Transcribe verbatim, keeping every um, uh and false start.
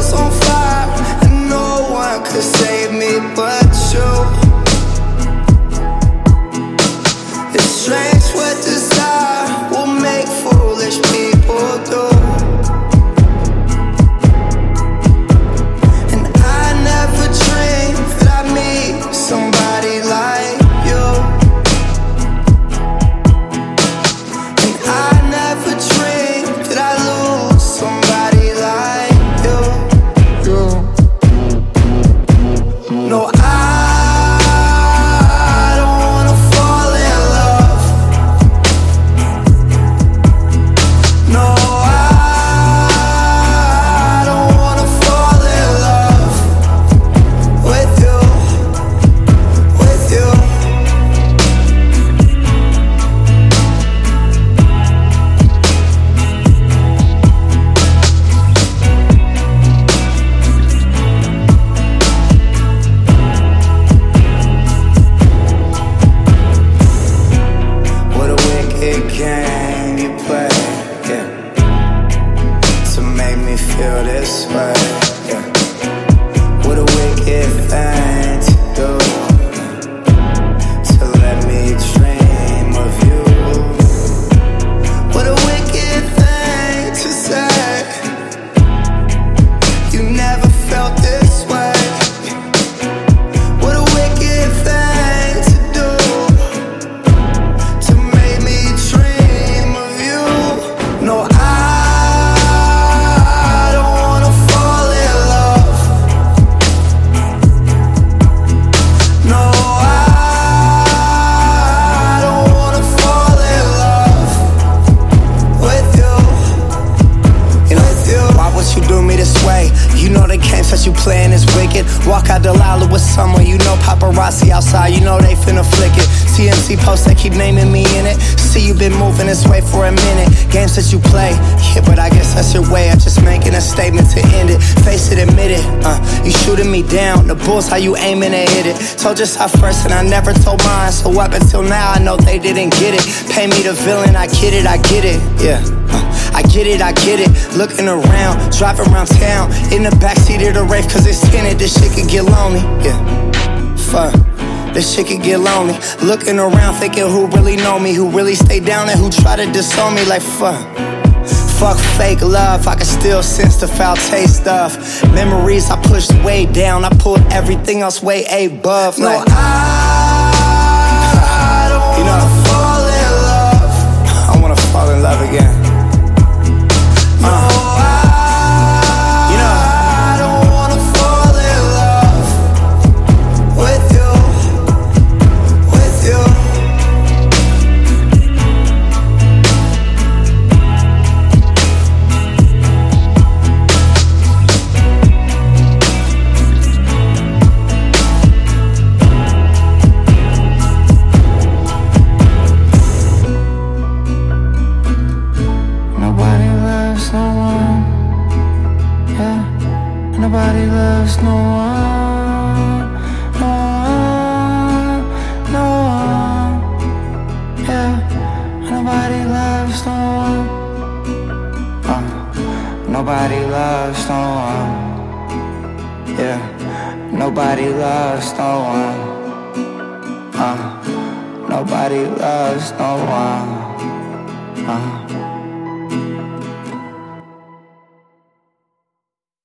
was on fire, and no one could save me but you. It's strange what desire will make foolish people do. And I never dreamed that I'd meet somebody like you. And I never dreamed that I'd lose somebody like you. You. No, I game you play, yeah, to make me feel this way, yeah. What a wicked thing to do, to let me dream of you. What a wicked thing to say, you never felt this way. What a wicked thing to do, to make me dream of you. No, I don't wanna fall in love. No, I don't wanna fall in love with you. You know, with you. Why would you do me this way? You know they came since you playing is wicked. Walk out Delilah with someone, you know paparazzi outside, you know they finna flick it. T M Z posts, they keep naming me in it. See you been moving this way for a minute. Games that you play, yeah, but I guess that's your way. I'm just making a statement to end it. Face it, admit it, uh, you shooting me down. The bulls, how you aiming to hit it. Told you stop first and I never told mine. So up until now, I know they didn't get it. Pay me the villain, I get it, I get it, yeah. uh, I get it, I get it. Looking around, driving around town, in the backseat of the Wraith, cause it's tinted. This shit could get lonely, yeah. Fuck, this shit could get lonely. Looking around, thinking who really know me, who really stay down and who try to disown me. Like fuck, fuck fake love. I can still sense the foul taste of memories I pushed way down. I pulled everything else way above. Like, no, I don't you know, wanna fall in love. I wanna fall in love again. Uh. No, you know, I don't wanna fall in love with you, with you. Nobody loves no one, yeah. Nobody loves no one, no one, no one, yeah. Nobody loves no one, uh. Nobody loves no one, yeah. Nobody loves no one, uh. Nobody loves no one, uh.